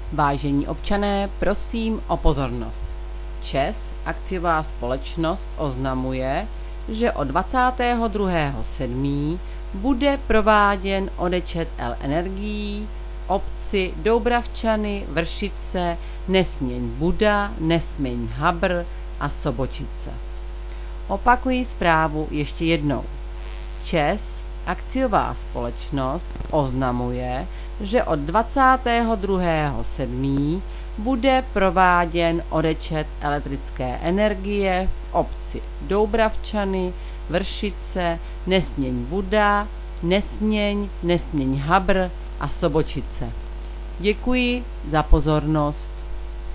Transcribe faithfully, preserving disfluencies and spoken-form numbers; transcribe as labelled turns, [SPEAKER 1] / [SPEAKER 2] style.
[SPEAKER 1] Vážení občané, prosím o pozornost. ČEZ, akciová společnost, oznamuje, že od dvacátého druhého sedmého bude prováděn odečet el energií v obci Doubravčany, Vršice, Nesměň Buda, Nesměň Habr a Sobočice. Opakuji zprávu ještě jednou. ČEZ, akciová společnost, oznamuje, že od dvacátého druhého sedmého bude prováděn odečet elektrické energie v obci Doubravčany, Vršice, Nesměň Buda, Nesměň, Nesměň Habr a Sobočice. Děkuji za pozornost.